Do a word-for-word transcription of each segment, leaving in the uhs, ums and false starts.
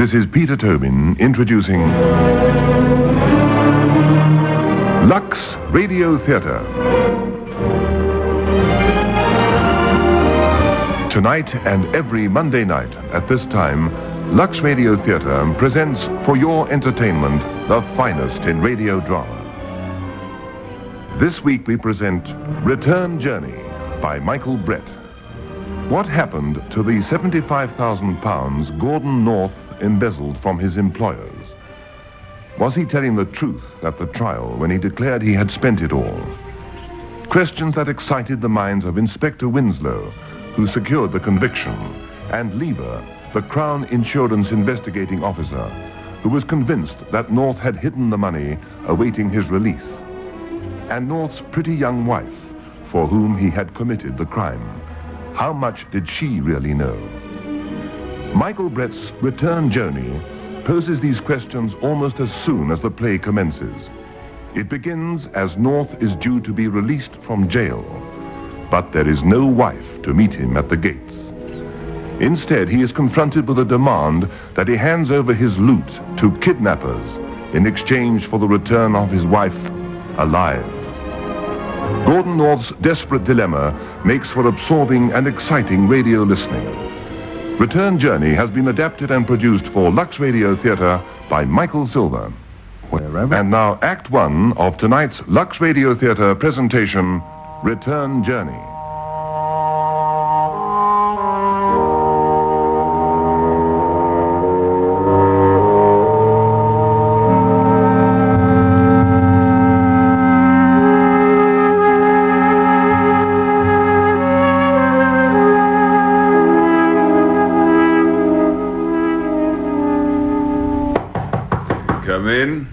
This is Peter Tobin introducing Lux Radio Theatre. Tonight and every Monday night at this time, Lux Radio Theatre presents for your entertainment the finest in radio drama. This week we present Return Journey by Michael Brett. What happened to the seventy-five thousand pounds Gordon North embezzled from his employers? Was he telling the truth at the trial when he declared he had spent it all? Questions that excited the minds of Inspector Winslow, who secured the conviction, and Lever, the Crown Insurance investigating officer, who was convinced that North had hidden the money awaiting his release, and North's pretty young wife, for whom he had committed the crime. How much did she really know? Michael Brett's Return Journey poses these questions almost as soon as the play commences. It begins as North is due to be released from jail, but there is no wife to meet him at the gates. Instead, he is confronted with a demand that he hands over his loot to kidnappers in exchange for the return of his wife alive. Gordon North's desperate dilemma makes for absorbing and exciting radio listening. Return Journey has been adapted and produced for Lux Radio Theatre by Michael Silver. Wherever. And now Act One of tonight's Lux Radio Theatre presentation, Return Journey. Come in.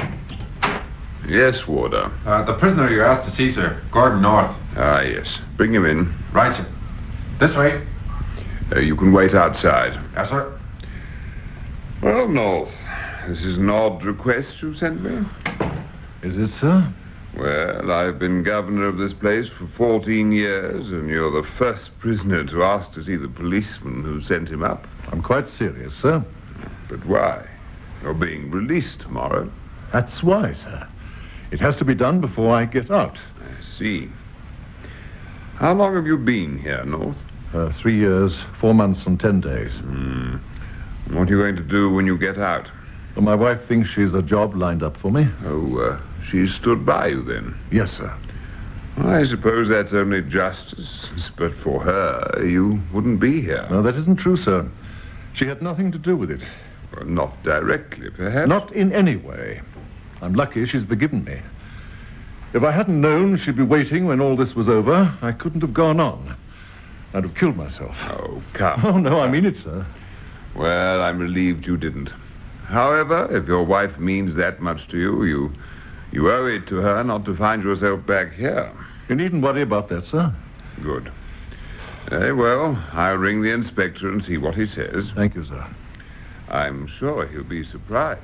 Yes, Warder. Uh, the prisoner you asked to see, sir. Gordon North. Ah, yes. Bring him in. Right, sir. This way. Uh, you can wait outside. Yes, sir. Well, North, this is an odd request you sent me. Is it, sir? Well, I've been governor of this place for fourteen years, and you're the first prisoner to ask to see the policeman who sent him up. I'm quite serious, sir. But why? You're being released tomorrow. That's why, sir. It has to be done before I get out. I see. How long have you been here, North? Uh, three years, four months and ten days. Hmm. What are you going to do when you get out? Well, my wife thinks she's a job lined up for me. Oh, uh, she stood by you then? Yes, sir. I suppose that's only justice, but for her, you wouldn't be here. No, that isn't true, sir. She had nothing to do with it. Well, not directly, perhaps. Not in any way. I'm lucky she's forgiven me. If I hadn't known she'd be waiting when all this was over, I couldn't have gone on. I'd have killed myself. Oh, come. Oh, no, I mean it, sir. Well, I'm relieved you didn't. However, if your wife means that much to you, you, you owe it to her not to find yourself back here. You needn't worry about that, sir. Good. Very well, I'll ring the inspector and see what he says. Thank you, sir. I'm sure he'll be surprised.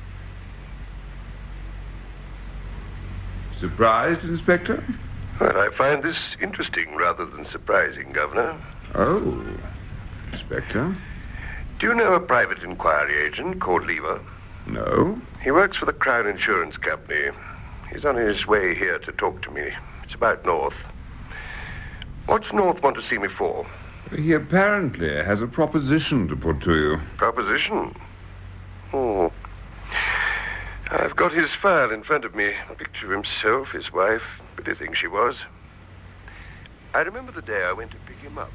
Surprised, Inspector? Well, I find this interesting rather than surprising, Governor. Oh, Inspector? Do you know a private inquiry agent called Lever? No. He works for the Crown Insurance Company. He's on his way here to talk to me. It's about North. What's North want to see me for? He apparently has a proposition to put to you. Proposition? Oh. I've got his file in front of me. A picture of himself, his wife, but I think she was. I remember the day I went to pick him up.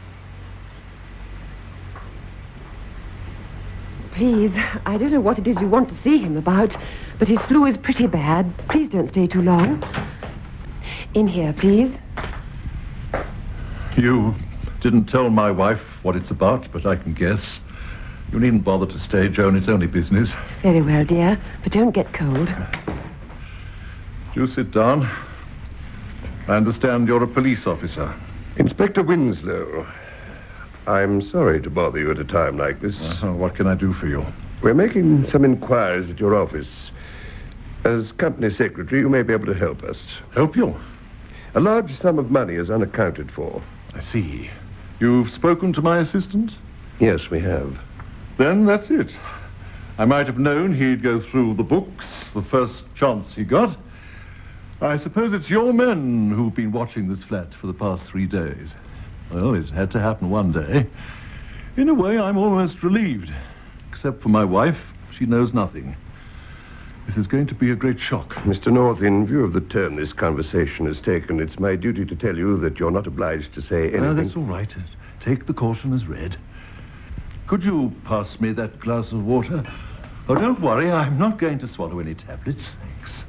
Please, I don't know what it is you want to see him about, but his flu is pretty bad. Please don't stay too long. In here, please. You didn't tell my wife what it's about, but I can guess. You needn't bother to stay, Joan. It's only business. Very well, dear, but don't get cold. You sit down. I understand you're a police officer. Inspector Winslow, I'm sorry to bother you at a time like this. Uh, what can I do for you? We're making some inquiries at your office. As company secretary, you may be able to help us. Help you? A large sum of money is unaccounted for. I see. You've spoken to my assistant? Yes, we have. Then that's it. I might have known he'd go through the books the first chance he got. I suppose it's your men who've been watching this flat for the past three days. Well, it had to happen one day. In a way, I'm almost relieved. Except for my wife, she knows nothing. This is going to be a great shock. Mister North, in view of the turn this conversation has taken, it's my duty to tell you that you're not obliged to say anything. Uh, that's all right. Take the caution as read. Could you pass me that glass of water? Oh, don't worry. I'm not going to swallow any tablets. Thanks.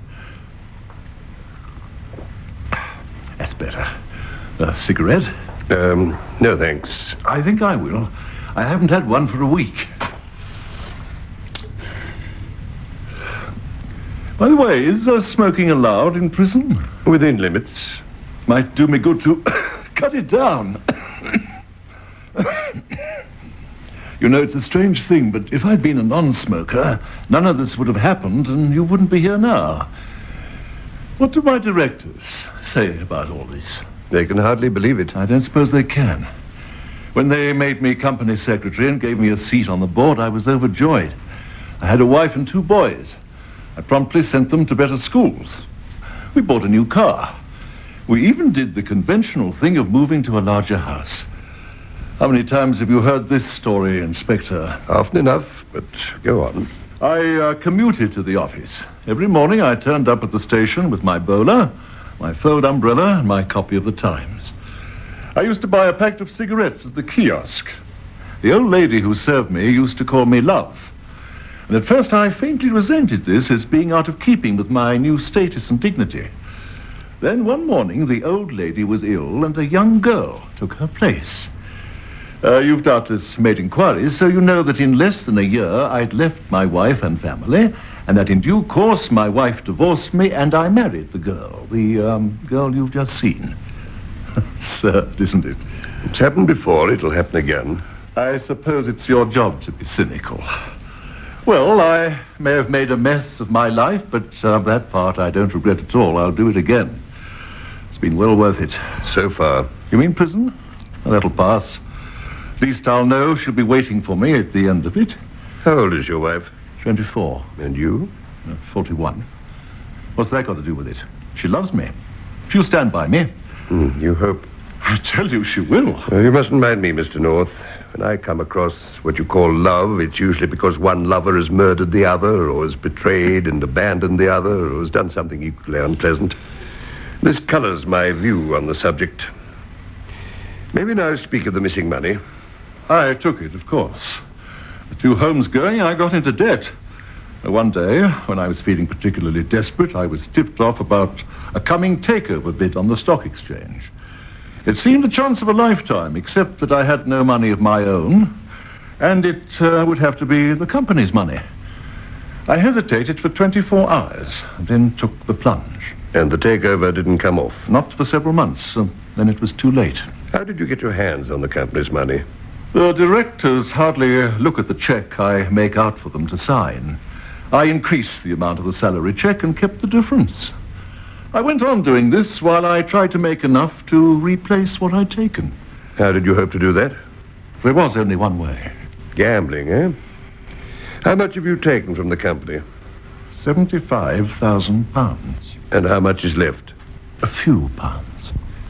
That's better. A cigarette? Um, no, thanks. I think I will. I haven't had one for a week. By the way, is uh, smoking allowed in prison? Within limits. Might do me good to cut it down. You know, it's a strange thing, but if I'd been a non-smoker, none of this would have happened, and you wouldn't be here now. What do my directors say about all this? They can hardly believe it. I don't suppose they can. When they made me company secretary and gave me a seat on the board, I was overjoyed. I had a wife and two boys. I promptly sent them to better schools. We bought a new car. We even did the conventional thing of moving to a larger house. How many times have you heard this story, Inspector? Often enough, but go on. I uh, commuted to the office. Every morning I turned up at the station with my bowler, my fold umbrella, and my copy of the Times. I used to buy a packet of cigarettes at the kiosk. The old lady who served me used to call me Love. And at first I faintly resented this as being out of keeping with my new status and dignity. Then one morning the old lady was ill and a young girl took her place. Uh, you've doubtless made inquiries, so you know that in less than a year I'd left my wife and family, and that in due course my wife divorced me and I married the girl, the um, girl you've just seen. Absurd, isn't it? It's happened before, it'll happen again. I suppose it's your job to be cynical. Well, I may have made a mess of my life, but uh, that part I don't regret at all. I'll do it again. It's been well worth it. So far. You mean prison? Well, that'll pass. At least I'll know she'll be waiting for me at the end of it. How old is your wife? twenty-four. And you? Uh, forty-one. What's that got to do with it? She loves me. She'll stand by me. Mm, you hope. I tell you she will. Well, you mustn't mind me, Mister North. When I come across what you call love, it's usually because one lover has murdered the other, or has betrayed and abandoned the other, or has done something equally unpleasant. This colors my view on the subject. Maybe now speak of the missing money. I took it, of course. The two homes going, I got into debt. One day, when I was feeling particularly desperate, I was tipped off about a coming takeover bid on the stock exchange. It seemed a chance of a lifetime, except that I had no money of my own, and it uh, would have to be the company's money. I hesitated for twenty-four hours, and then took the plunge. And the takeover didn't come off? Not for several months. Uh, then it was too late. How did you get your hands on the company's money? The directors hardly look at the check I make out for them to sign. I increased the amount of the salary check and kept the difference. I went on doing this while I tried to make enough to replace what I'd taken. How did you hope to do that? There was only one way. Gambling, eh? How much have you taken from the company? Seventy-five thousand pounds. And how much is left? A few pounds.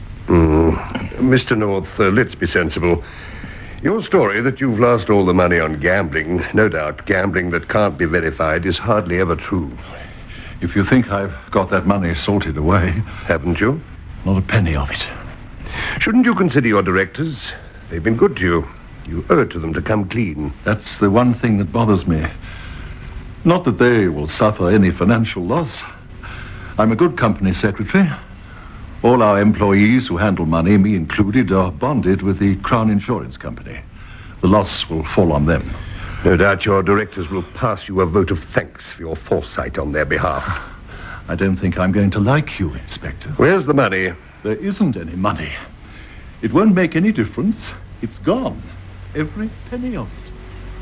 Mm. Mister North, uh, let's be sensible. Your story that you've lost all the money on gambling, no doubt gambling that can't be verified, is hardly ever true. If you think I've got that money sorted away... Haven't you? Not a penny of it. Shouldn't you consider your directors? They've been good to you. You owe it to them to come clean. That's the one thing that bothers me. Not that they will suffer any financial loss. I'm a good company secretary. All our employees who handle money, me included, are bonded with the Crown Insurance Company. The loss will fall on them. No doubt your directors will pass you a vote of thanks for your foresight on their behalf. I don't think I'm going to like you, Inspector. Where's the money? There isn't any money. It won't make any difference. It's gone. Every penny of it.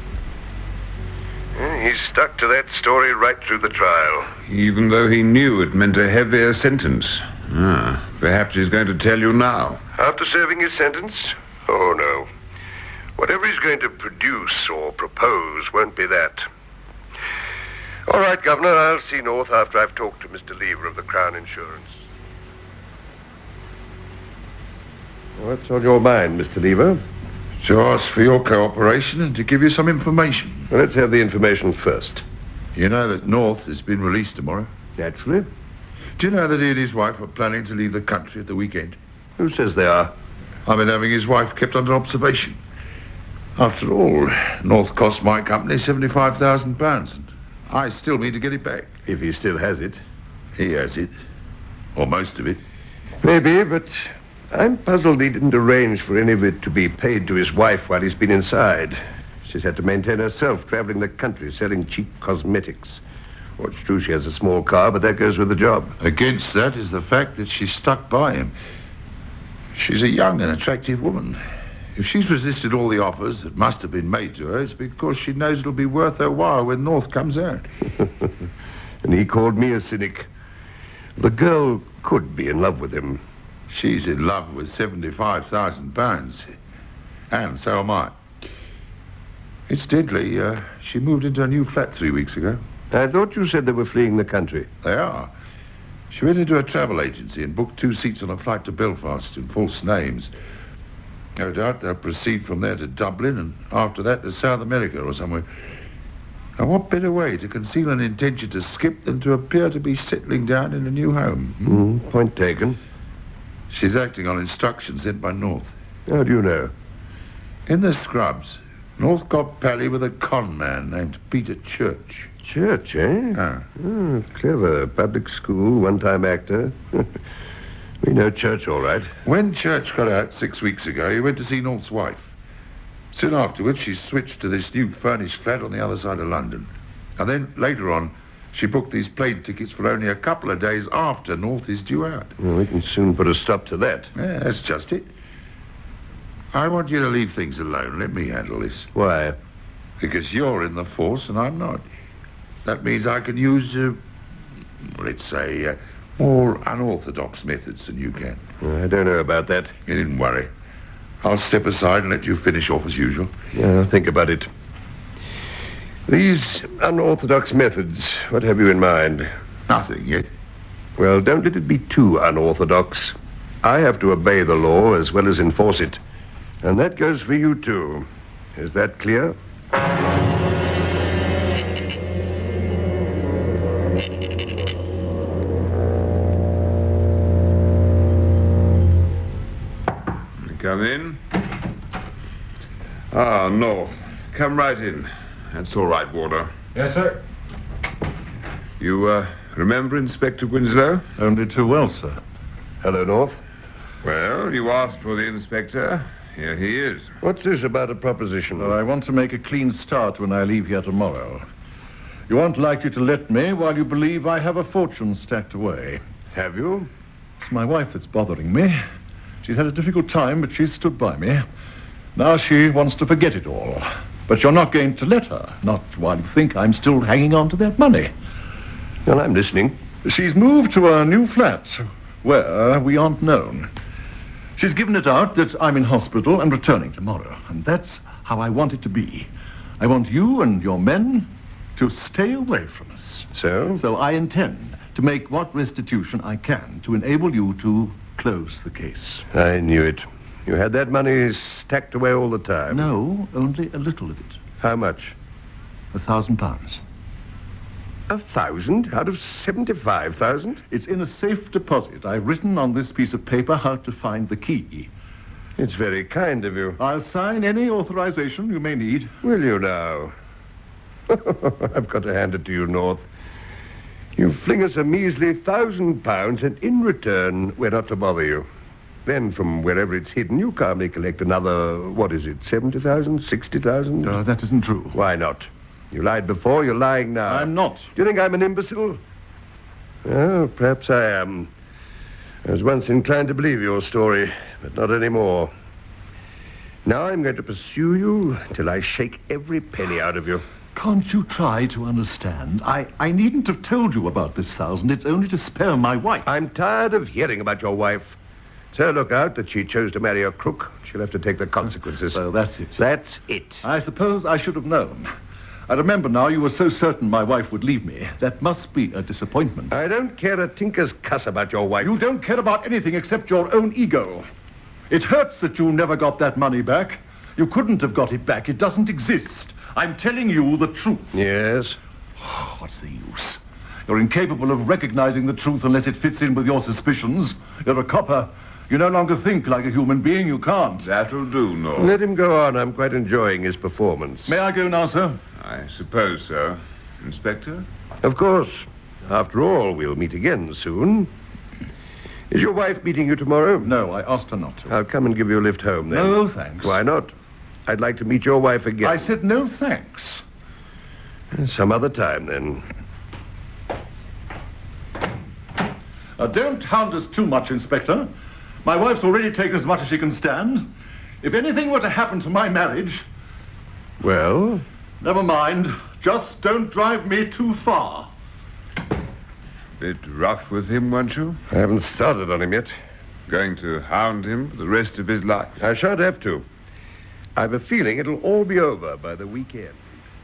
Yeah, he's stuck to that story right through the trial. Even though he knew it meant a heavier sentence. Ah, perhaps he's going to tell you now. After serving his sentence? Oh, no. Whatever he's going to produce or propose won't be that. All right, Governor, I'll see North after I've talked to Mister Lever of the Crown Insurance. What's on your mind, Mister Lever? To ask for your cooperation and to give you some information. Well, let's have the information first. You know that North has been released tomorrow? Naturally. Do you know that he and his wife are planning to leave the country at the weekend? Who says they are? I've been having his wife kept under observation. After all, North cost my company seventy-five thousand pounds, and I still mean to get it back. If he still has it. He has it. Or most of it. Maybe, but I'm puzzled he didn't arrange for any of it to be paid to his wife while he's been inside. She's had to maintain herself, traveling the country, selling cheap cosmetics. Well, it's true she has a small car, but that goes with the job. Against that is the fact that she's stuck by him. She's a young and attractive woman. If she's resisted all the offers that must have been made to her, it's because she knows it'll be worth her while when North comes out. And he called me a cynic. The girl could be in love with him. She's in love with seventy-five thousand pounds. And so am I. Incidentally, uh, she moved into a new flat three weeks ago. I thought you said they were fleeing the country. They are. She went into a travel agency and booked two seats on a flight to Belfast in false names. No doubt they'll proceed from there to Dublin and after that to South America or somewhere. Now, what better way to conceal an intention to skip than to appear to be settling down in a new home? Hmm? Mm, point taken. She's acting on instructions sent by North. How do you know? In the scrubs, North got pally with a con man named Peter Church. Church, eh? Ah. Oh, clever. Public school, one-time actor. We know Church all right. When Church got out six weeks ago, he went to see North's wife. Soon afterwards, she switched to this new furnished flat on the other side of London. And then, later on, she booked these plane tickets for only a couple of days after North is due out. Well, we can soon put a stop to that. Yeah, that's just it. I want you to leave things alone. Let me handle this. Why? Because you're in the force and I'm not. That means I can use, uh, let's say, uh, more unorthodox methods than you can. I don't know about that. You needn't worry. I'll step aside and let you finish off as usual. Yeah, I'll think about it. These unorthodox methods, what have you in mind? Nothing yet. Well, don't let it be too unorthodox. I have to obey the law as well as enforce it. And that goes for you, too. Is that clear? Come in. Ah, North. Come right in. That's all right, Warder. Yes, sir. You, uh, remember Inspector Winslow? Only too well, sir. Hello, North. Well, you asked for the inspector. Here he is. What's this about a proposition? Well, I want to make a clean start when I leave here tomorrow. You aren't likely to let me while you believe I have a fortune stacked away. Have you? It's my wife that's bothering me. She's had a difficult time, but she's stood by me. Now she wants to forget it all. But you're not going to let her, not while you think I'm still hanging on to that money. Well, I'm listening. She's moved to a new flat, where we aren't known. She's given it out that I'm in hospital and returning tomorrow, and that's how I want it to be. I want you and your men to stay away from us. So? So I intend to make what restitution I can to enable you to close the case. I knew it. You had that money stacked away all the time. No, only a little of it. How much? A thousand pounds. A thousand out of seventy-five thousand? It's in a safe deposit. I've written on this piece of paper how to find the key. It's very kind of you. I'll sign any authorization you may need. Will you now? I've got to hand it to you, North. You fling us a measly thousand pounds, and in return, we're not to bother you. Then, from wherever it's hidden, you calmly collect another, what is it, seventy thousand, sixty thousand? Uh, that isn't true. Why not? You lied before, you're lying now. I'm not. Do you think I'm an imbecile? Oh, perhaps I am. I was once inclined to believe your story, but not anymore. Now I'm going to pursue you till I shake every penny out of you. Can't you try to understand? I, I needn't have told you about this thousand. It's only to spare my wife. I'm tired of hearing about your wife. So look out that she chose to marry a crook. She'll have to take the consequences. So that's it. That's it. I suppose I should have known. I remember now you were so certain my wife would leave me. That must be a disappointment. I don't care a tinker's cuss about your wife. You don't care about anything except your own ego. It hurts that you never got that money back. You couldn't have got it back. It doesn't exist. I'm telling you the truth. Yes? Oh, what's the use? You're incapable of recognizing the truth unless it fits in with your suspicions. You're a copper. You no longer think like a human being. You can't. That'll do, North. Let him go on. I'm quite enjoying his performance. May I go now, sir? I suppose so. Inspector? Of course. After all, we'll meet again soon. Is your wife meeting you tomorrow? No, I asked her not to. I'll come and give you a lift home, then. No, thanks. Why not? I'd like to meet your wife again. I said no, thanks. Some other time, then. Uh, don't hound us too much, Inspector. My wife's already taken as much as she can stand. If anything were to happen to my marriage... Well? Never mind. Just don't drive me too far. Bit rough with him, weren't you? I haven't started on him yet. Going to hound him for the rest of his life? I shan't have to. I've a feeling it'll all be over by the weekend.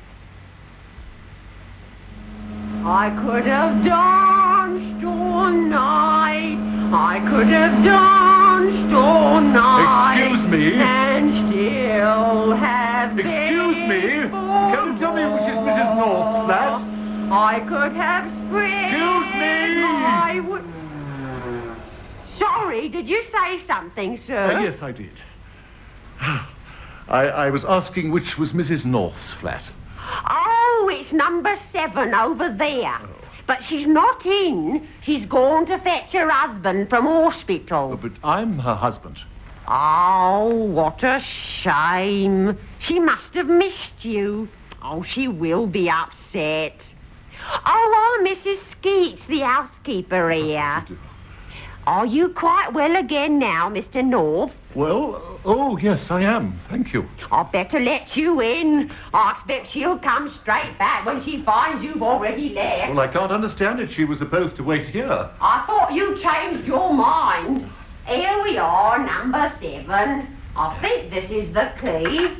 I could have danced all night. I could have danced all night. Excuse me? And still have Excuse me? Can you tell me which is Missus North's flat? I could have spread Excuse me? my wood. Sorry, did you say something, sir? Uh, yes, I did. I, I was asking which was Missus North's flat. Oh, it's number seven over there. Oh. But she's not in. She's gone to fetch her husband from hospital. Oh, but I'm her husband. Oh, what a shame. She must have missed you. Oh, she will be upset. Oh, I'm Missus Skeets, the housekeeper here. Are you quite well again now, Mister North? Well, uh, oh, yes, I am. Thank you. I'd better let you in. I expect she'll come straight back when she finds you've already left. Well, I can't understand it. She was supposed to wait here. I thought you changed your mind. Here we are, number seven. I think this is the key.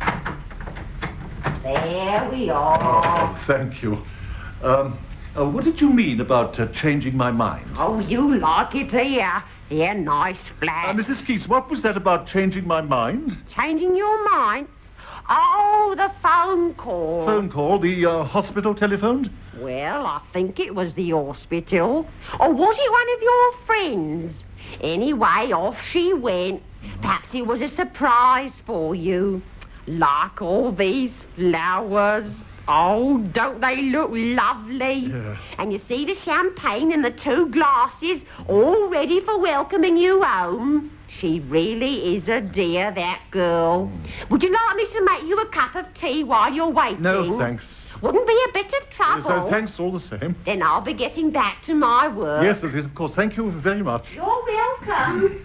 There we are. Oh, thank you. Um, uh, what did you mean about uh, changing my mind? Oh, you like it here. Here, nice flat. Uh, Missus Skeets, what was that about changing my mind? Changing your mind? Oh, the phone call. Phone call? The uh, hospital telephoned? Well, I think it was the hospital. Or was it one of your friends? Anyway, off she went. Perhaps it was a surprise for you. Like all these flowers. Oh, don't they look lovely? Yeah. And you see the champagne in the two glasses, all ready for welcoming you home. She really is a dear, that girl. Would you like me to make you a cup of tea while you're waiting? No, thanks. Wouldn't be a bit of trouble. So thanks all the same. Then I'll be getting back to my work. Yes, it is, of course. Thank you very much. You're welcome.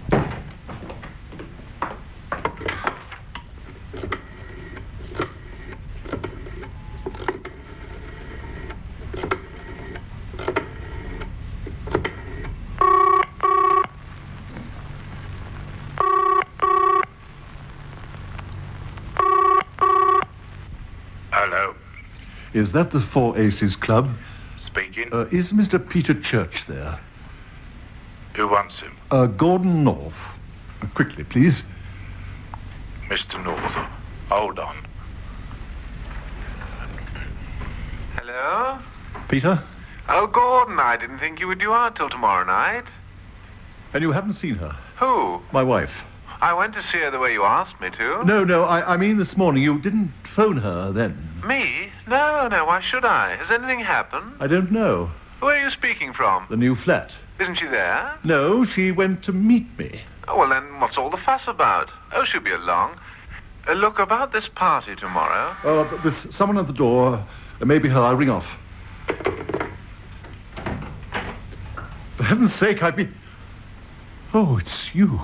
Hello. Is that the Four Aces Club? Speaking. Uh, is Mister Peter Church there? Who wants him? Uh, Gordon North. Uh, quickly, please. Mister North. Hold on. Hello? Peter? Oh, Gordon, I didn't think you would do out till tomorrow night. And you haven't seen her? Who? My wife. I went to see her the way you asked me to. No, no, I, I mean this morning. You didn't phone her then. Me? No, no, why should I? Has anything happened? I don't know. Where are you speaking from? The new flat. Isn't she there? No, she went to meet me. Oh, well, then what's all the fuss about? Oh, she'll be along. Uh, look, about this party tomorrow. Oh, but there's someone at the door. Uh, maybe her. I'll ring off. For heaven's sake, I'd be... Oh, it's you.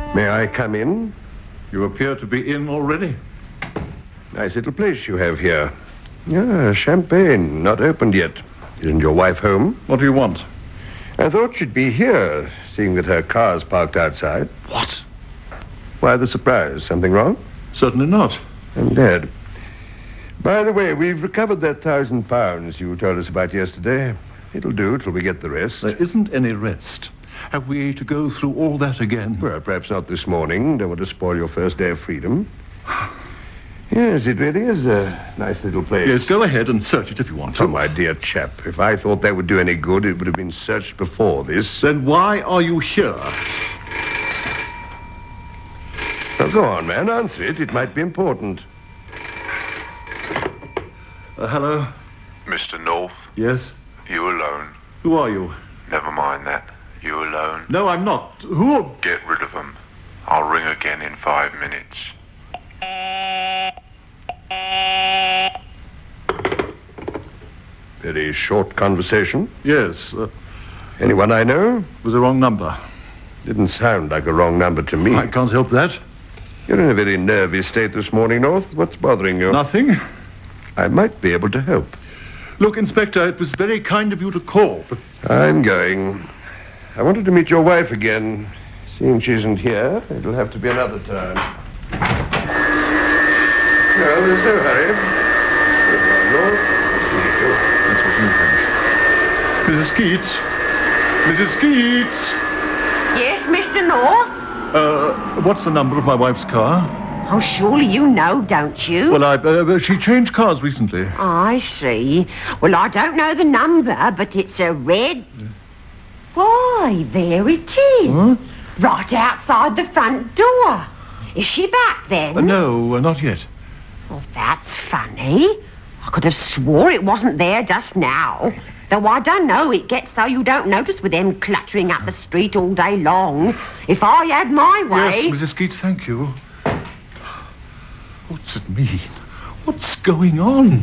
May I come in? You appear to be in already. Nice little place you have here. Ah, champagne, not opened yet. Isn't your wife home? What do you want? I thought she'd be here, seeing that her car's parked outside. What? Why the surprise? Something wrong? Certainly not. I'm glad. By the way, we've recovered that thousand pounds you told us about yesterday. It'll do till we get the rest. There isn't any rest. Have we to go through all that again? Well, perhaps not this morning. Don't want to spoil your first day of freedom. Yes, it really is a nice little place. Yes, go ahead and search it if you want to. Oh, my dear chap, if I thought that would do any good, it would have been searched before this. Then why are you here? Now, go on, man, answer it. It might be important. Uh, hello? Mister North, Yes? you alone. Who are you? Never mind that. You alone. No, I'm not. Who? Get rid of them. I'll ring again in five minutes. Very short conversation. Yes. Uh, Anyone I know? it was the wrong number. Didn't sound like a wrong number to me. I can't help that. You're in a very nervy state this morning, North. What's bothering you? Nothing. I might be able to help. Look, Inspector, it was very kind of you to call, but... I'm going. I wanted to meet your wife again. Seeing she isn't here, it'll have to be another time. Well, there's no hurry. Goodbye, North. See you. That's what you think. Missus Skeets? Missus Skeets? Yes, Mister North? Uh, what's the number of my wife's car? Oh, surely you know, don't you? Well, I, uh, she changed cars recently. I see. Well, I don't know the number, but it's a red... Why, there it is. Huh? Right outside the front door. Is she back then? Uh, no, uh, not yet. Well, that's funny. I could have swore it wasn't there just now. Though I don't know, it gets so you don't notice with them cluttering up the street all day long. If I had my way... Yes, Missus Skeets, thank you. What's it mean? What's going on?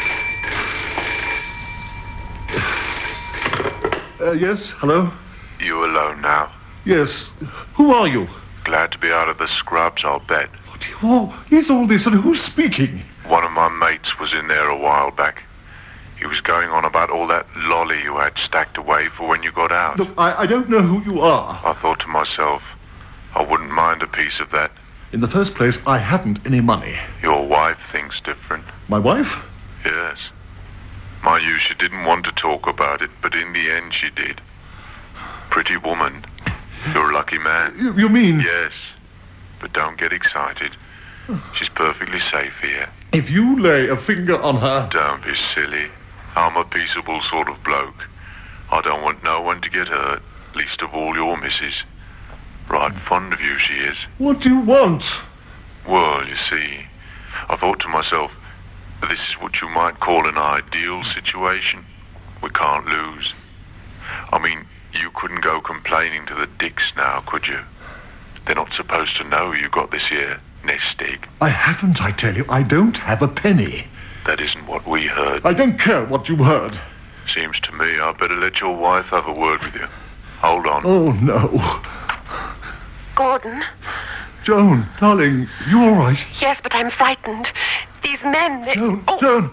Uh, yes, hello? You alone now. Yes. Who are you? Glad to be out of the scrubs, I'll bet. What, oh, is all this and who's speaking? One of my mates was in there a while back. He was going on about all that lolly you had stacked away for when you got out. Look, I, I don't know who you are. I thought to myself, I wouldn't mind a piece of that. In the first place, I haven't any money. Your wife thinks different. My wife? Yes. Mind you, she didn't want to talk about it, but in the end she did. Pretty woman. You're a lucky man. You, you mean... Yes. But don't get excited. She's perfectly safe here. If you lay a finger on her... Don't be silly. I'm a peaceable sort of bloke. I don't want no one to get hurt, least of all your missus. Right fond of you she is. What do you want? Well, you see, I thought to myself, this is what you might call an ideal situation. We can't lose. I mean, you couldn't go complaining to the dicks now, could you? They're not supposed to know you got this here nest egg. I haven't, I tell you. I don't have a penny. That isn't what we heard. I don't care what you heard. Seems to me I better let your wife have a word with you. Hold on. Oh, no. Gordon? Joan, darling, you all right? Yes, but I'm frightened. These men, they... Joan, oh. Joan,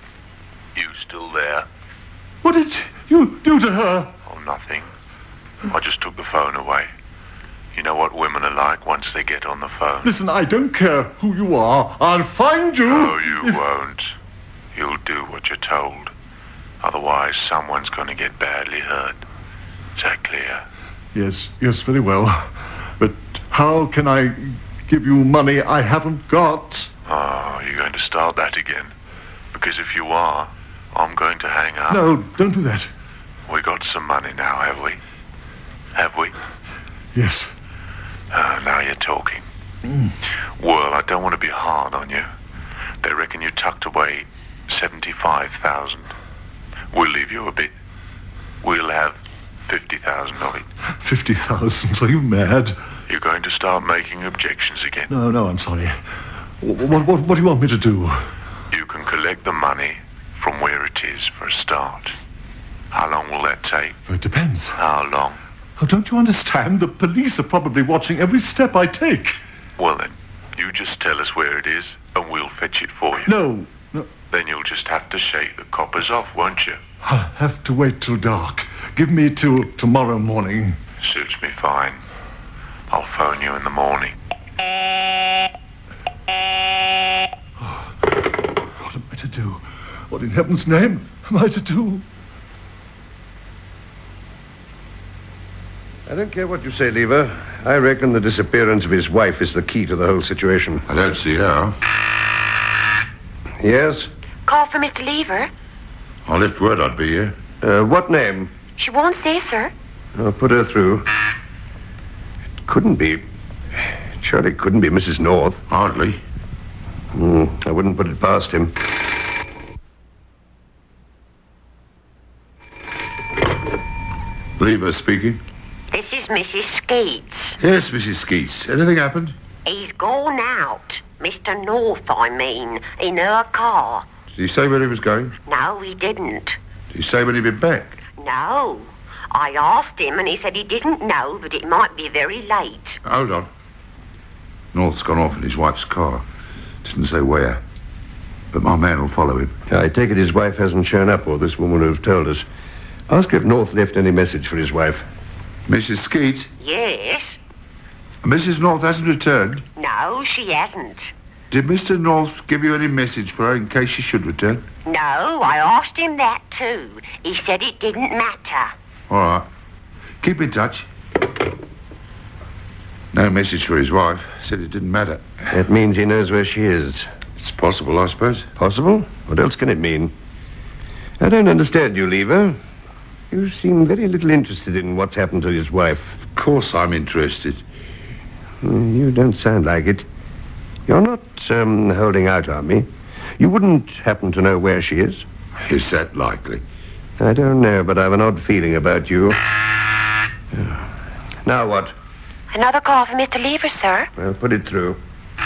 You still there? what did you do to her? Oh, nothing. I just took the phone away. You know what women are like once they get on the phone. Listen, I don't care who you are. I'll find you. No, you if- won't. You'll do what you're told. Otherwise, someone's going to get badly hurt. Is that clear? Yes, yes, very well. But how can I give you money I haven't got? Oh, you're going to start that again? Because if you are, I'm going to hang up. No, don't do that. We got some money now, have we? Have we? Yes. Oh, now you're talking. Mm. Well, I don't want to be hard on you. They reckon you tucked away seventy-five thousand. We'll leave you a bit. We'll have fifty thousand of it. Fifty thousand? Are you mad? You're going to start making objections again. No, no, I'm sorry. What, what, what do you want me to do? You can collect the money from where it is for a start. How long will that take? It depends. How long? Oh, don't you understand? The police are probably watching every step I take. Well then, you just tell us where it is and we'll fetch it for you. No, no. Then you'll just have to shake the coppers off, won't you? I'll have to wait till dark. Give me till tomorrow morning. Suits me fine. I'll phone you in the morning. What am I to do? What in heaven's name am I to do? I don't care what you say, Lever. I reckon the disappearance of his wife is the key to the whole situation. I don't see how. Yes? Call for Mister Lever. I left word I'd be here. Uh, what name? She won't say, sir. I'll put her through. It couldn't be... Surely it couldn't be Missus North. Hardly. Hmm, I wouldn't put it past him. Lever speaking. This is Missus Skeets. Yes, Missus Skeets. Anything happened? He's gone out. Mister North, I mean, in her car. Did he say where he was going? No, he didn't. Did he say when he'd be back? No. I asked him and he said he didn't know, but it might be very late. Hold on. North's gone off in his wife's car. Didn't say where. But my man will follow him. I take it his wife hasn't shown up, or this woman would have told us. Ask if North left any message for his wife. Missus Skeets? Yes? Missus North hasn't returned. No, she hasn't. Did Mister North give you any message for her in case she should return? No, I asked him that too. He said it didn't matter. All right. Keep in touch. No message for his wife. Said it didn't matter. That means he knows where she is. It's possible, I suppose. Possible? What else can it mean? I don't understand you, Lever. You seem very little interested in what's happened to his wife. Of course I'm interested. You don't sound like it. You're not um, holding out on me. You wouldn't happen to know where she is? Is that likely? I don't know, but I have an odd feeling about you. Now what? Another call for Mister Lever, sir. Well, put it through.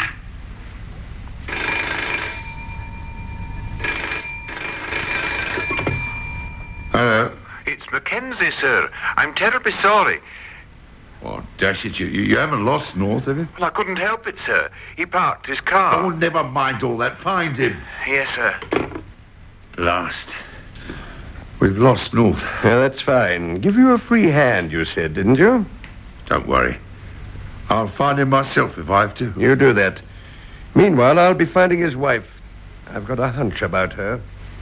Hello. It's Mackenzie, sir. I'm terribly sorry. Oh, dash it, you, you haven't lost North, have you? Well, I couldn't help it, sir. He parked his car. Oh, never mind all that. Find him. Yes, sir. Lost. We've lost North. Yeah, that's fine. Give you a free hand, you said, didn't you? Don't worry. I'll find him myself if I have to. You do that. Meanwhile, I'll be finding his wife. I've got a hunch about her.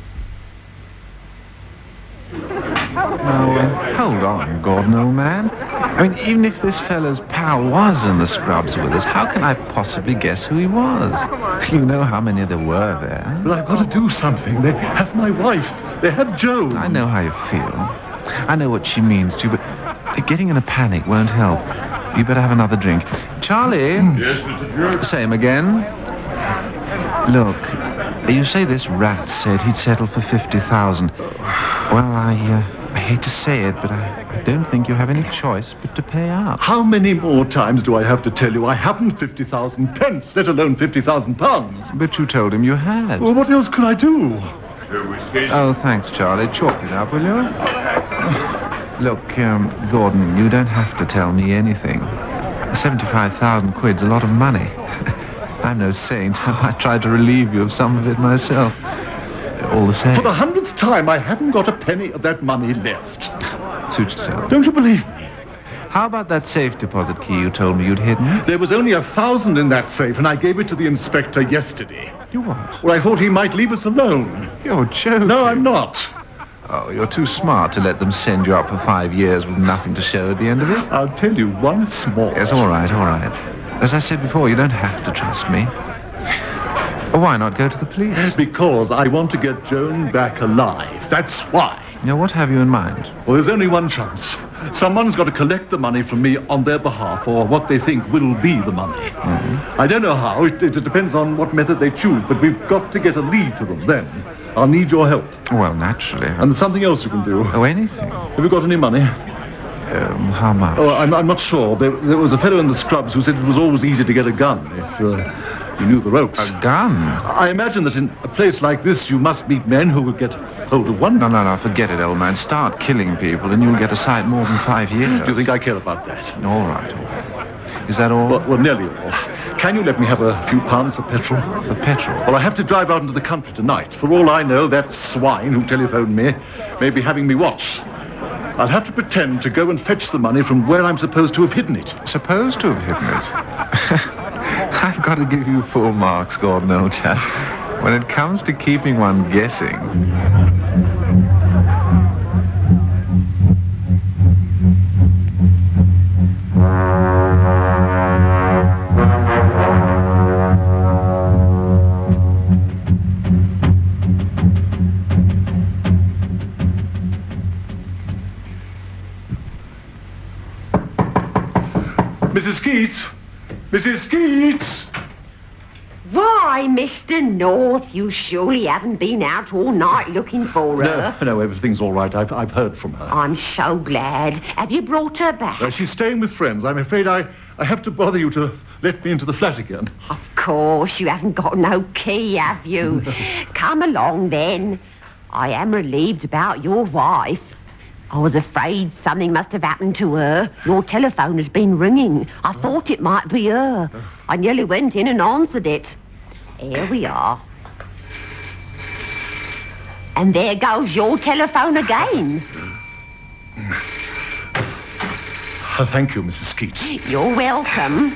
Now, uh, hold on, Gordon, old man. I mean, even if this fellow's pal was in the scrubs with us, how can I possibly guess who he was? You know how many there were there. But I've got to do something. They have my wife. They have Joe. I know how you feel. I know what she means to you, but getting in a panic won't help. You better have another drink. Charlie? Yes, Mister Drew? Same again. Look, you say this rat said he'd settle for fifty thousand. Well, I, uh, I hate to say it, but I, I don't think you have any choice but to pay up. How many more times do I have to tell you I haven't fifty thousand pence, let alone fifty thousand pounds? But you told him you had. Well, what else could I do? Oh, thanks, Charlie. Chalk it up, will you? Look, um, Gordon, you don't have to tell me anything. seventy-five thousand quid's a lot of money. I'm no saint. I tried to relieve you of some of it myself. All the same. For the hundredth time, I haven't got a penny of that money left. Suit yourself. Don't you believe me? How about that safe deposit key you told me you'd hidden? There was only a thousand in that safe, and I gave it to the inspector yesterday. You what? Well, I thought he might leave us alone. You're joking. No, I'm not. Oh, you're too smart to let them send you up for five years with nothing to show at the end of it. I'll tell you once more. Yes, all right, all right. As I said before, you don't have to trust me. Why not go to the police? Because I want to get Joan back alive. That's why. Now, what have you in mind? Well, there's only one chance. Someone's got to collect the money from me on their behalf, or what they think will be the money. Mm-hmm. I don't know how. It, it depends on what method they choose, but we've got to get a lead to them then. I'll need your help. Well, naturally. And there's something else you can do. Oh, anything? Have you got any money? Um, how much? Oh, I'm, I'm not sure. There, there was a fellow in the scrubs who said it was always easy to get a gun if, uh, He knew the ropes. A gun? I imagine that in a place like this, you must meet men who will get hold of one. No, no, no, forget it, old man. Start killing people and you'll get a sight more than five years. Do you think I care about that? All right, all right. Is that all? Well, well, nearly all. Can you let me have a few pounds for petrol? For petrol? Well, I have to drive out into the country tonight. For all I know, that swine who telephoned me may be having me watched. I'll have to pretend to go and fetch the money from where I'm supposed to have hidden it. Supposed to have hidden it? I've got to give you full marks, Gordon, old chap. When it comes to keeping one guessing... Missus Skeets! Missus Skeets! Why, Mister North, you surely haven't been out all night looking for her. No, no, everything's all right. I've, I've heard from her. I'm so glad. Have you brought her back? Uh, she's staying with friends. I'm afraid I, I have to bother you to let me into the flat again. Of course, you haven't got no key, have you? Come along, then. I am relieved about your wife. I was afraid something must have happened to her. Your telephone has been ringing. I thought it might be her. I nearly went in and answered it. Here we are. And there goes your telephone again. Oh, thank you, Missus Skeets. You're welcome.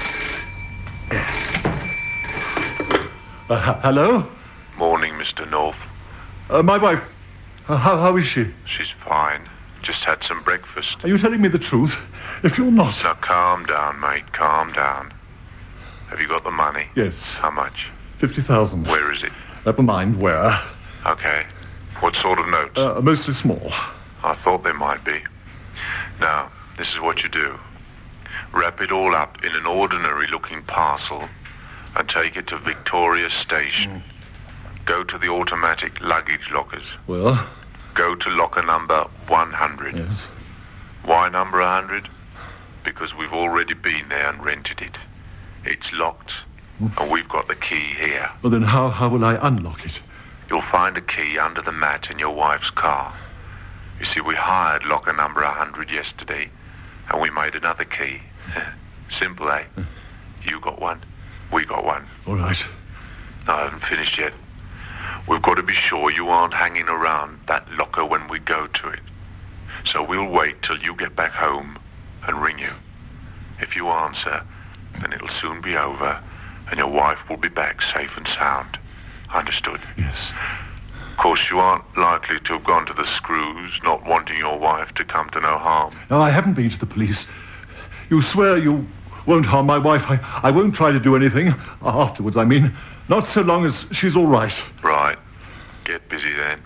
Uh, h- hello? Morning, Mister North. Uh, my wife. Uh, how, how is she? She's fine. Just had some breakfast. Are you telling me the truth? If you're not... Now, calm down, mate. Calm down. Have you got the money? Yes. How much? Fifty thousand. Where is it? Never mind where. Okay. What sort of notes? Uh, mostly small. I thought there might be. Now, this is what you do. Wrap it all up in an ordinary-looking parcel and take it to Victoria Station. Mm. Go to the automatic luggage lockers. Well? Go to locker number one hundred. Yes. Why number one hundred? Because we've already been there and rented it. It's locked, mm. and we've got the key here. Well, then how, how will I unlock it? You'll find a key under the mat in your wife's car. You see, we hired locker number one hundred yesterday, and we made another key. Simple, eh? You got one, we got one. All right. No, I haven't finished yet. We've got to be sure you aren't hanging around that locker when we go to it. So we'll wait till you get back home and ring you. If you answer, then it'll soon be over, and your wife will be back safe and sound. Understood? Yes. Of course, you aren't likely to have gone to the screws, not wanting your wife to come to no harm. No, I haven't been to the police. You swear you won't harm my wife. I, I won't try to do anything. Afterwards, I mean. Not so long as she's all right. Right. Get busy then.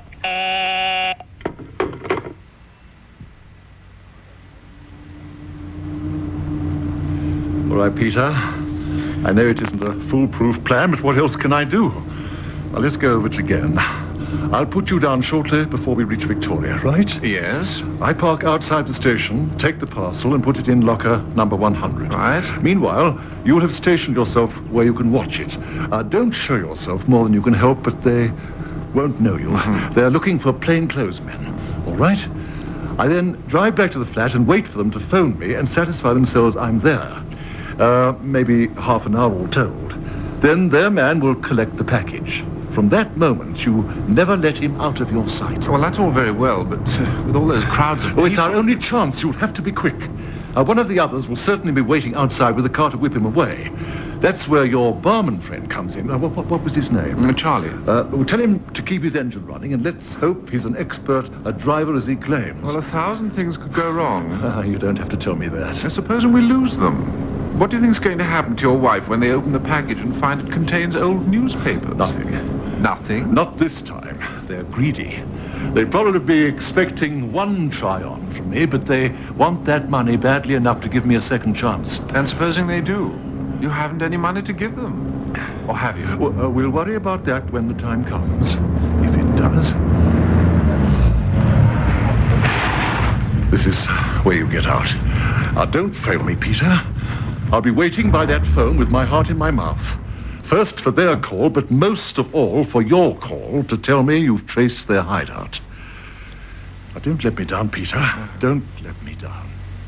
All right, Peter. I know it isn't a foolproof plan, but what else can I do? Well, let's go over it again. I'll put you down shortly before we reach Victoria, right? Yes. I park outside the station, take the parcel, and put it in locker number one hundred. Right. Meanwhile, you'll have stationed yourself where you can watch it. Uh, don't show yourself more than you can help, but they won't know you. Mm-hmm. They're looking for plainclothesmen. All right? I then drive back to the flat and wait for them to phone me and satisfy themselves I'm there. Uh, maybe half an hour all told. Then their man will collect the package. From that moment, you never let him out of your sight. Well, that's all very well, but uh, with all those crowds of Oh, people... it's our only chance. You'll have to be quick. Uh, one of the others will certainly be waiting outside with a car to whip him away. That's where your barman friend comes in. Uh, what, what, what was his name? Mm, Charlie. Uh, we'll tell him to keep his engine running, and let's hope he's an expert, a driver as he claims. Well, a thousand things could go wrong. Uh, you don't have to tell me that. Now, supposing we lose them. What do you think's going to happen to your wife when they open the package and find it contains old newspapers? Nothing. Nothing? Not this time. They're greedy. They'd probably be expecting one try-on from me, but they want that money badly enough to give me a second chance. And supposing they do, you haven't any money to give them. Or have you? Well, uh, we'll worry about that when the time comes. If it does. This is where you get out. Now, don't fail me, Peter. I'll be waiting by that phone with my heart in my mouth. First for their call, but most of all for your call to tell me you've traced their hideout. Now, don't let me down, Peter. Don't let me down.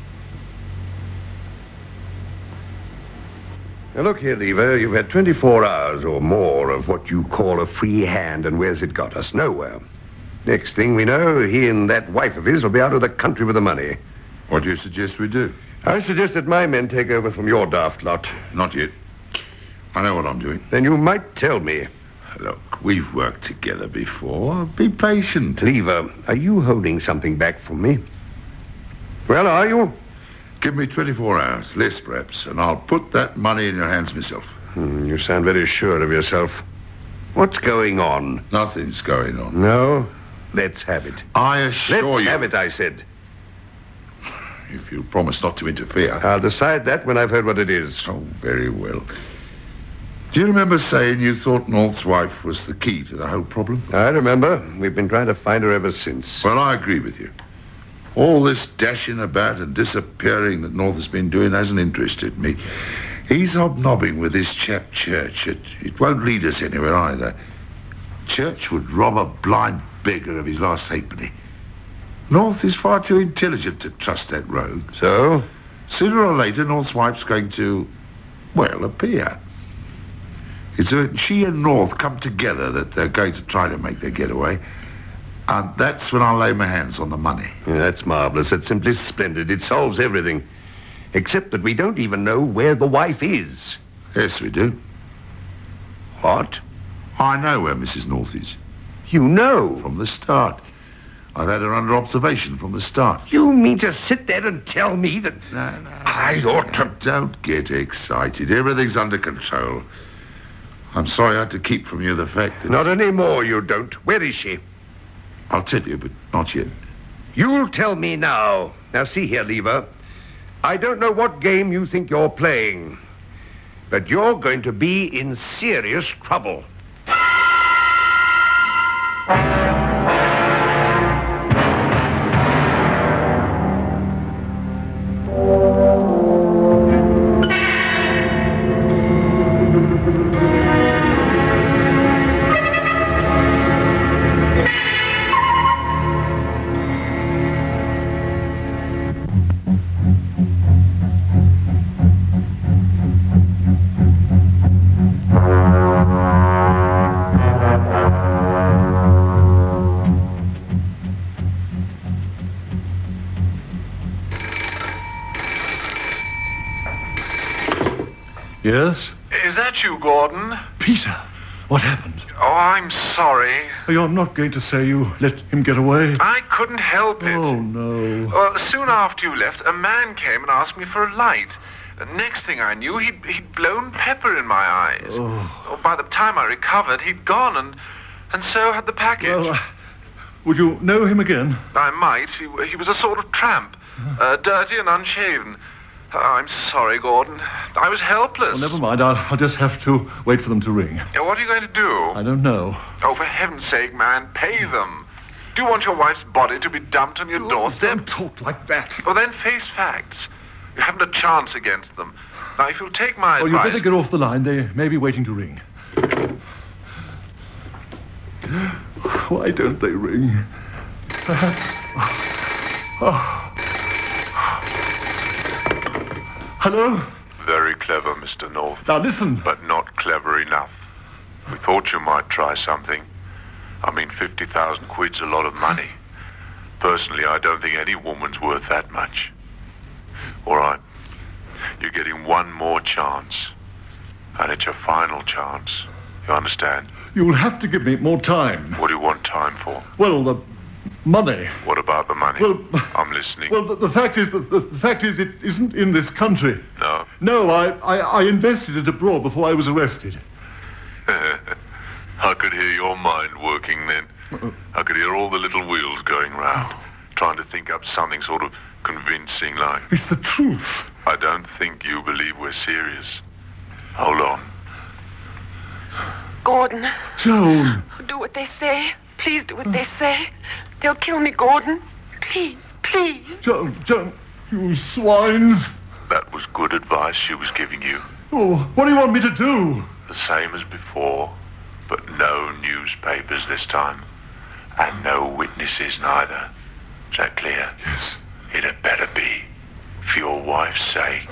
Now, look here, Lever. You've had twenty-four hours or more of what you call a free hand, and where's it got us? Nowhere. Next thing we know, he and that wife of his will be out of the country with the money. What do you suggest we do? I suggest that my men take over from your daft lot. Not yet. I know what I'm doing. Then you might tell me. Look, we've worked together before. Be patient. Lever, are you holding something back from me? Well, are you? Give me twenty-four hours, less perhaps, and I'll put that money in your hands myself. Hmm, you sound very sure of yourself. What's going on? Nothing's going on. No? Let's have it. I assure Let's you... have it, I said. If you promise not to interfere. I'll decide that when I've heard what it is. Oh, very well. Do you remember saying you thought North's wife was the key to the whole problem? I remember. We've been trying to find her ever since. Well, I agree with you. All this dashing about and disappearing that North has been doing hasn't interested me. He's hobnobbing with this chap Church. It, it won't lead us anywhere either. Church would rob a blind beggar of his last halfpenny. North is far too intelligent to trust that rogue. So? Sooner or later, North's wife's going to, well, appear. It's when she and North come together that they're going to try to make their getaway. And that's when I'll lay my hands on the money. Yeah, that's marvellous. That's simply splendid. It solves everything. Except that we don't even know where the wife is. Yes, we do. What? I know where Missus North is. You know? From the start. I've had her under observation from the start. You mean to sit there and tell me that... No, no. I ought to... Don't get excited. Everything's under control. I'm sorry I had to keep from you the fact that... Not anymore, you don't. Where is she? I'll tell you, but not yet. You'll tell me now. Now, see here, Lever. I don't know what game you think you're playing, but you're going to be in serious trouble. Yes? Is that you, Gordon? Peter, what happened? Oh, I'm sorry. You're not going to say you let him get away? I couldn't help it. Oh, no. Well, soon after you left, a man came and asked me for a light. The next thing I knew, he'd, he'd blown pepper in my eyes. Oh. Oh, by the time I recovered, he'd gone, and and so had the package. Well, uh, would you know him again? I might. He, he was a sort of tramp, uh, dirty and unshaven. Oh, I'm sorry, Gordon. I was helpless. Well, never mind. I'll, I'll just have to wait for them to ring. Yeah, what are you going to do? I don't know. Oh, for heaven's sake, man, pay them. Do you want your wife's body to be dumped on your Oh, doorstep? don't talk like that. Well, then face facts. You haven't a chance against them. Now, if you'll take my Oh, you advice... better get off the line. They may be waiting to ring. Why don't they ring? Oh. Hello? Very clever, Mister North. Now, listen. But not clever enough. We thought you might try something. I mean, fifty thousand quid's a lot of money. Personally, I don't think any woman's worth that much. All right. You're getting one more chance. And it's your final chance. You understand? You'll have to give me more time. What do you want time for? Well, the money. What about the money? Well, I'm listening. Well, the, the fact is that the, the fact is it isn't in this country. No? No, I, I, I invested it abroad before I was arrested. I could hear your mind working then. I could hear all the little wheels going round, trying to think up something sort of convincing like... It's the truth. I don't think you believe we're serious. Hold on. Gordon. Joan. Do what they say. Please do what they say. They'll kill me, Gordon. Please, please. Joan, Joan, you swines. That was good advice she was giving you. Oh, what do you want me to do? the same as before, but no newspapers this time. And no witnesses neither. Is that clear? Yes. It had better be, for your wife's sake.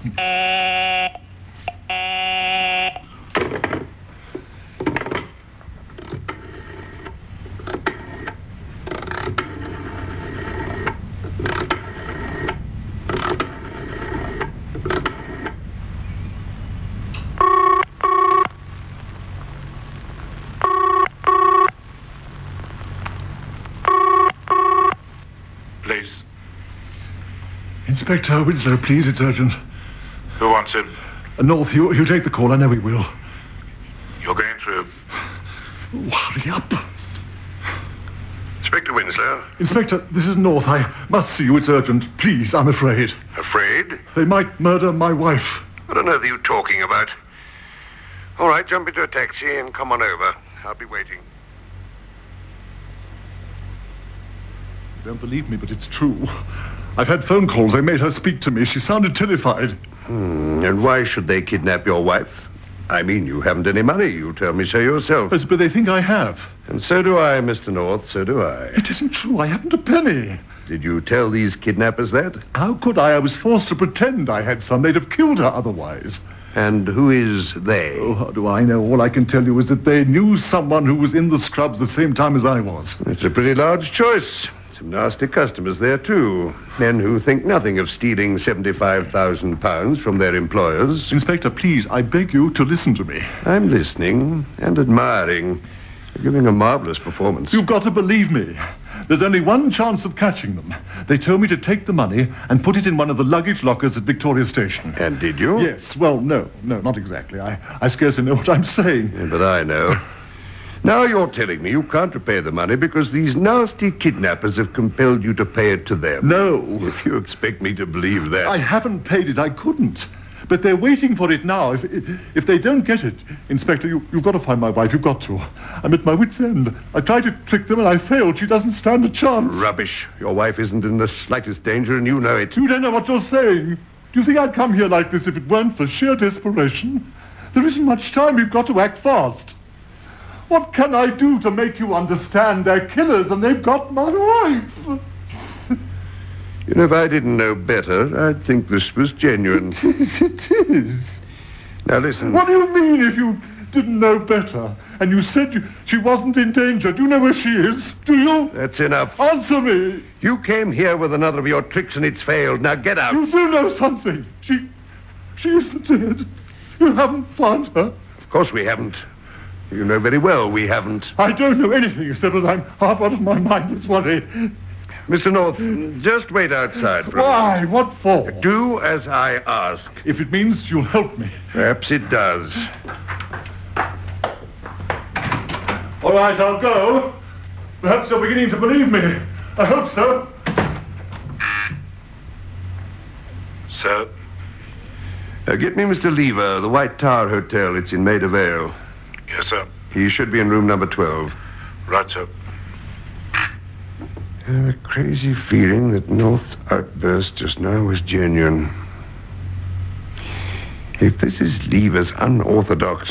Please. Inspector Winslow, please, it's urgent. Who wants him? Uh, North, you, you take the call, I know he will. You're going through. Oh, hurry up. Inspector Winslow. Inspector, this is North. I must see you, it's urgent. Please, I'm afraid. Afraid? They might murder my wife. What on earth are you talking about? All right, jump into a taxi and come on over. I'll be waiting. You don't believe me, but it's true. I've had phone calls. They made her speak to me. She sounded terrified. Hmm, and why should they kidnap your wife? I mean, you haven't any money. You tell me so yourself. Yes, but they think I have. And so do I, Mister North, so do I. It isn't true. I haven't a penny. Did you tell these kidnappers that? How could I? I was forced to pretend I had some. They'd have killed her otherwise. And who is they? Oh, how do I know? All I can tell you is that they knew someone who was in the scrubs the same time as I was. It's a pretty large choice. Some nasty customers there, too. Men who think nothing of stealing seventy-five thousand pounds from their employers. Inspector, please, I beg you to listen to me. I'm listening and admiring. You're giving a marvelous performance. You've got to believe me. There's only one chance of catching them. They told me to take the money and put it in one of the luggage lockers at Victoria Station. And did you? Yes. Well, no. No, not exactly. I, I scarcely know what I'm saying. Yeah, but I know. Now you're telling me you can't repay the money because these nasty kidnappers have compelled you to pay it to them. No. If you expect me to believe that... I haven't paid it. I couldn't. But they're waiting for it now. If if they don't get it, Inspector, you, you've got to find my wife. You've got to. I'm at my wit's end. I tried to trick them and I failed. She doesn't stand a chance. Rubbish. Your wife isn't in the slightest danger and you know it. You don't know what you're saying. Do you think I'd come here like this if it weren't for sheer desperation? There isn't much time. You've got to act fast. What can I do to make you understand they're killers and they've got my wife? You know, if I didn't know better, I'd think this was genuine. It is, it is. Now, listen. What do you mean if you didn't know better? And you said you, she wasn't in danger. Do you know where she is? Do you? That's enough. Answer me. You came here with another of your tricks and it's failed. Now, get out. You do know something. She, she isn't dead. You haven't found her. Of course we haven't. You know very well we haven't. I don't know anything except that I'm half out of my mind with worry. Mister North, just wait outside for Why? a minute. What for? Do as I ask. If it means you'll help me. Perhaps it does. All right, I'll go. Perhaps you're beginning to believe me. I hope so. So? Uh, get me Mister Lever, the White Tower Hotel. It's in Maida Vale. Yes, sir. He should be in room number twelve. Right, sir. I have a crazy feeling that North's outburst just now was genuine. If this is Lever's unorthodox...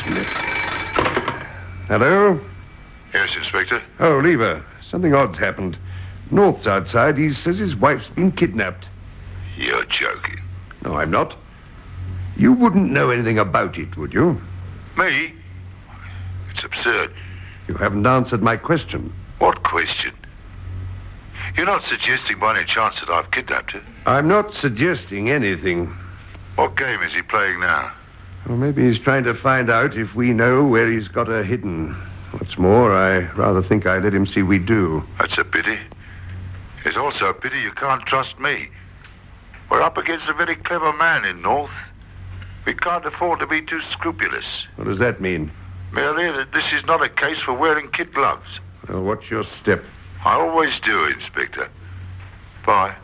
Hello? Yes, Inspector. Oh, Lever. Something odd's happened. North's outside. He says his wife's been kidnapped. You're joking. No, I'm not. You wouldn't know anything about it, would you? Me? It's absurd. You haven't answered my question. What question? You're not suggesting by any chance that I've kidnapped her? I'm not suggesting anything. What game is he playing now? Well, maybe he's trying to find out if we know where he's got her hidden. What's more, I rather think I let him see we do. That's a pity. It's also a pity you can't trust me. We're up against a very clever man in North. We can't afford to be too scrupulous. What does that mean? Merely that this is not a case for wearing kid gloves. Well, what's your step? I always do, Inspector. Bye.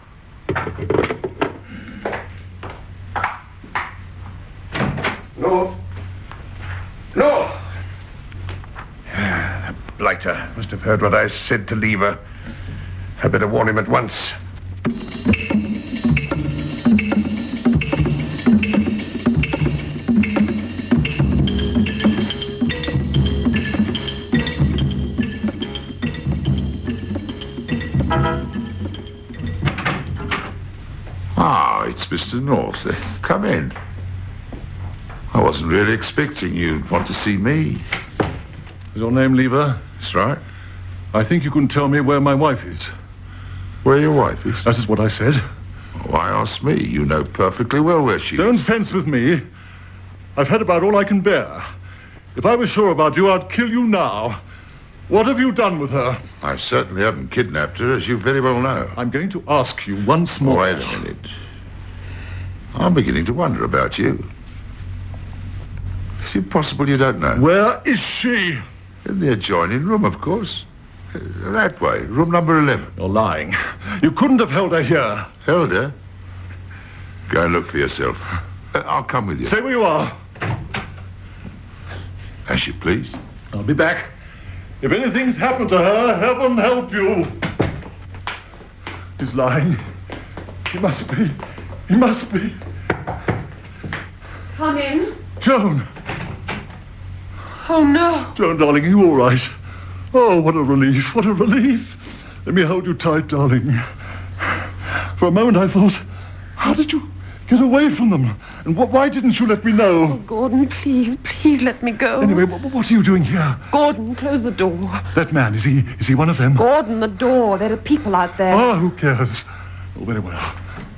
North. North! Ah, the blighter must have heard what I said to Lever. I better warn him at once. Mister North. Uh, come in. I wasn't really expecting you'd want to see me. Is your name Lever? That's right. I think you can tell me where my wife is. Where your wife is? That is what I said. Why ask me? You know perfectly well where she Don't is. fence with me. I've had about all I can bear. If I was sure about you, I'd kill you now. What have you done with her? I certainly haven't kidnapped her, as you very well know. I'm going to ask you once more. Wait a minute. I'm beginning to wonder about you. Is it possible you don't know? Where is she? In the adjoining room, of course. Uh, that way, room number eleven. You're lying. You couldn't have held her here. Held her? Go and look for yourself. Uh, I'll come with you. Say where you are. As you please. I'll be back. If anything's happened to her, heaven help you. He's lying. He must be. He must be. Come in. Joan. Oh, no. Joan, darling, are you all right? Oh, what a relief. What a relief. Let me hold you tight, darling. For a moment I thought, how did you get away from them? And wh- why didn't you let me know? Oh, Gordon, please, please let me go. Anyway, wh- what are you doing here? Gordon, close the door. That man, is he is he one of them? Gordon, the door. There are people out there. Oh, who cares? Oh, very well.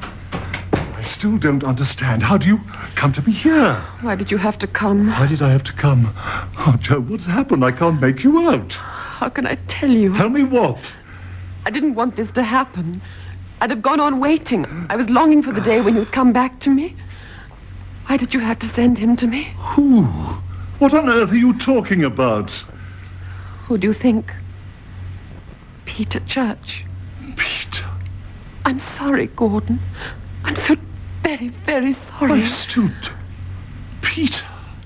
I still don't understand. How do you come to be here? Why did you have to come? Why did I have to come? Oh, Joe, what's happened? I can't make you out. How can I tell you? Tell me what? I didn't want this to happen. I'd have gone on waiting. I was longing for the day when you'd come back to me. Why did you have to send him to me? Who? What on earth are you talking about? Who do you think? Peter Church. Peter? I'm sorry, Gordon. I'm so very, very sorry. I stood. Peter.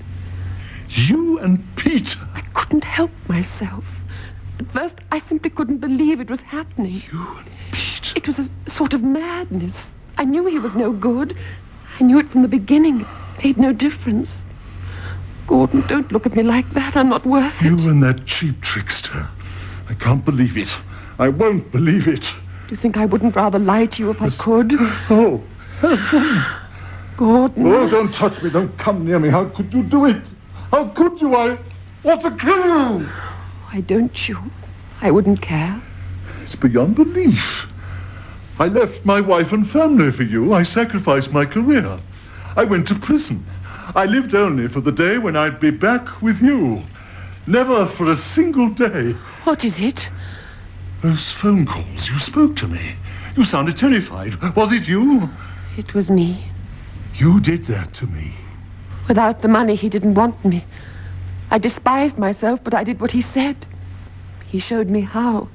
You and Peter. I couldn't help myself. At first, I simply couldn't believe it was happening. You and Peter. It was a sort of madness. I knew he was no good. I knew it from the beginning. It made no difference. Gordon, don't look at me like that. I'm not worth You it. You and that cheap trickster. I can't believe it. I won't believe it. Do you think I wouldn't rather lie to you if I could? Oh, heaven. Gordon. Oh, don't touch me. Don't come near me. How could you do it? How could you? I want to kill you. Why don't you? I wouldn't care. It's beyond belief. I left my wife and family for you. I sacrificed my career. I went to prison. I lived only for the day when I'd be back with you. Never for a single day. What is it? Those phone calls. You spoke to me. You sounded terrified. Was it you? It was me. You did that to me. Without the money, he didn't want me. I despised myself, but I did what he said. He showed me how.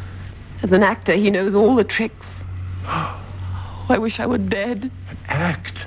As an actor, he knows all the tricks. Oh, I wish I were dead. An actor?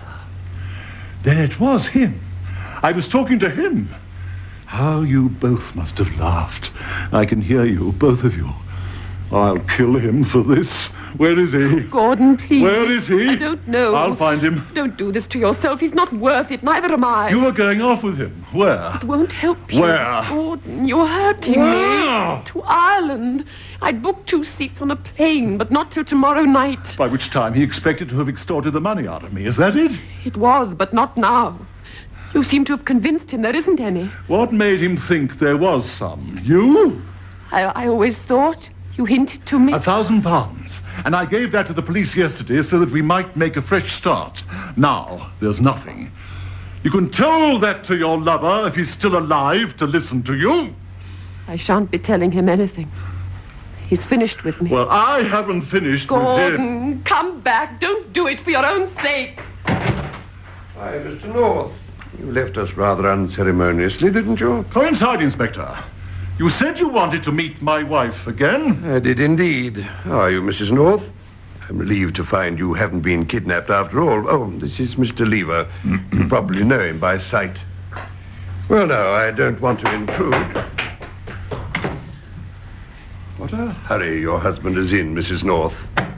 Then it was him. I was talking to him. How you both must have laughed. I can hear you, both of you. I'll kill him for this. Where is he? Gordon, please. Where is he? I don't know. I'll find him. Don't do this to yourself. He's not worth it. Neither am I. You are going off with him. Where? It won't help you. Where? Gordon, you're hurting Where? me. To Ireland. I'd booked two seats on a plane, but not till tomorrow night. By which time he expected to have extorted the money out of me. Is that it? It was, but not now. You seem to have convinced him there isn't any. What made him think there was some? You? I, I always thought. You hinted to me. A thousand pounds. And I gave that to the police yesterday so that we might make a fresh start. Now, there's nothing. You can tell that to your lover if he's still alive to listen to you. I shan't be telling him anything. He's finished with me. Well, I haven't finished with him. Gordon, come back. Don't do it for your own sake. Why, Mister North, you left us rather unceremoniously, didn't you? Come inside, Inspector. You said you wanted to meet my wife again. I did indeed. How are you, Missus North? I'm relieved to find you haven't been kidnapped after all. Oh, this is Mister Lever. You probably know him by sight. Well, now, I don't want to intrude. What a hurry your husband is in, Missus North.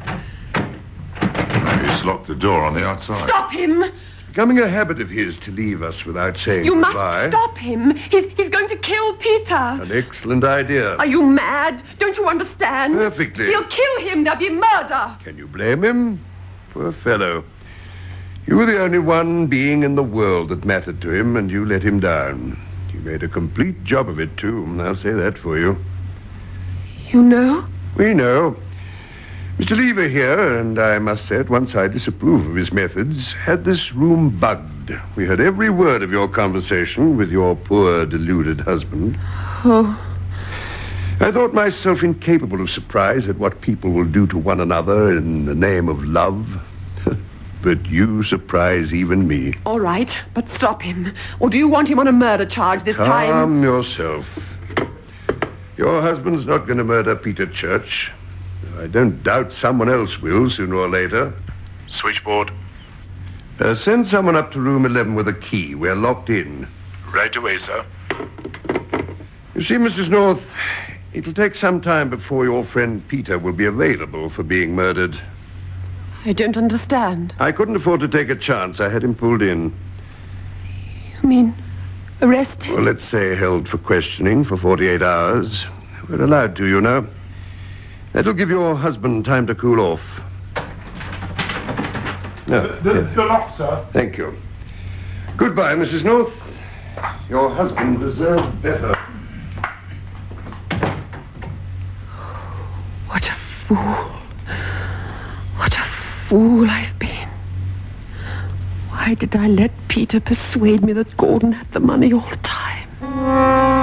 Maybe he's locked the door on the outside. Stop him! Becoming a habit of his to leave us without saying You goodbye. must stop him. He's, he's going to kill Peter. An excellent idea. Are you mad? Don't you understand? Perfectly. He'll kill him. There'll be murder. Can you blame him? Poor fellow. You were the only one being in the world that mattered to him, and you let him down. You made a complete job of it, too. I'll say that for you. You know? We know. Mister Lever here, and I must say at once I disapprove of his methods, had this room bugged. We heard every word of your conversation with your poor, deluded husband. Oh. I thought myself incapable of surprise at what people will do to one another in the name of love. But you surprise even me. All right, but stop him. Or do you want him on a murder charge this Calm time? Calm yourself. Your husband's not going to murder Peter Church. I don't doubt someone else will sooner or later. Switchboard. Uh, send someone up to room eleven with a key. We're locked in. Right away, sir. You see, Missus North, it'll take some time before your friend Peter will be available for being murdered. I don't understand. I couldn't afford to take a chance. I had him pulled in. You mean arrested? Well, let's say held for questioning for forty-eight hours. We're allowed to, you know. That'll give your husband time to cool off. No. The, the, the lock, sir. Thank you. Goodbye, Missus North. Your husband deserved better. What a fool. What a fool I've been. Why did I let Peter persuade me that Gordon had the money all the time?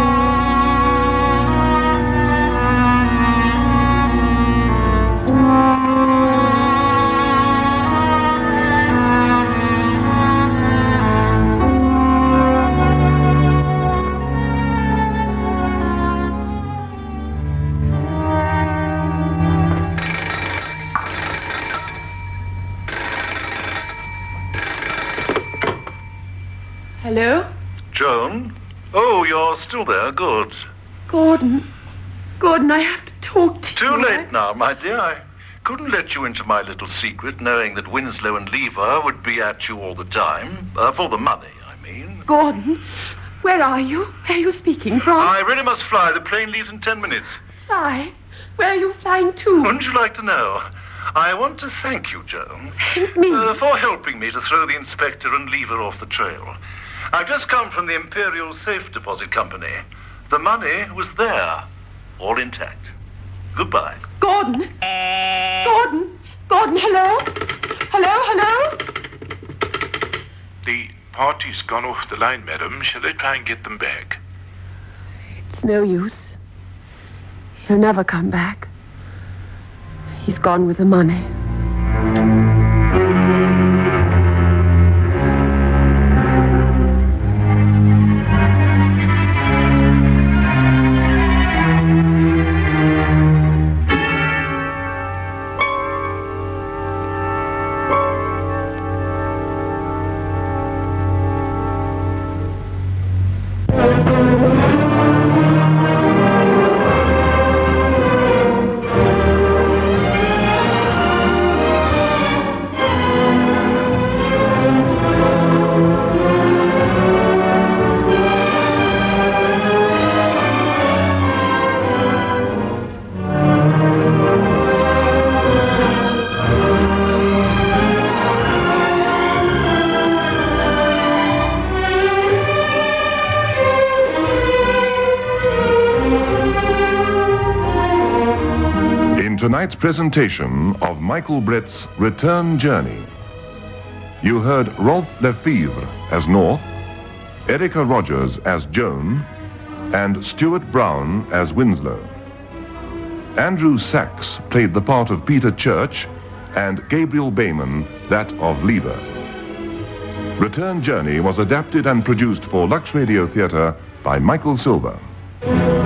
Hello? Joan? Oh, you're still there. Good. Gordon. Gordon, I have to talk to Too you. late I... now, my dear. I couldn't let you into my little secret, knowing that Winslow and Lever would be at you all the time. Uh, for the money, I mean. Gordon, where are you? Where are you speaking from? I really must fly. The plane leaves in ten minutes. Fly? Where are you flying to? Wouldn't you like to know? I want to thank you, Joan. Thank me? Uh, for helping me to throw the inspector and Lever off the trail. I've just come from the Imperial Safe Deposit Company. The money was there, all intact. Goodbye. Gordon? Gordon? Gordon, hello? Hello, hello? The party's gone off the line, madam. Shall I try and get them back? It's no use. He'll never come back. He's gone with the money. Tonight's presentation of Michael Brett's Return Journey. You heard Rolf Lefevre as North, Erica Rogers as Joan, and Stuart Brown as Winslow. Andrew Sachs played the part of Peter Church, and Gabriel Bayman that of Lever. Return Journey was adapted and produced for Lux Radio Theatre by Michael Silver.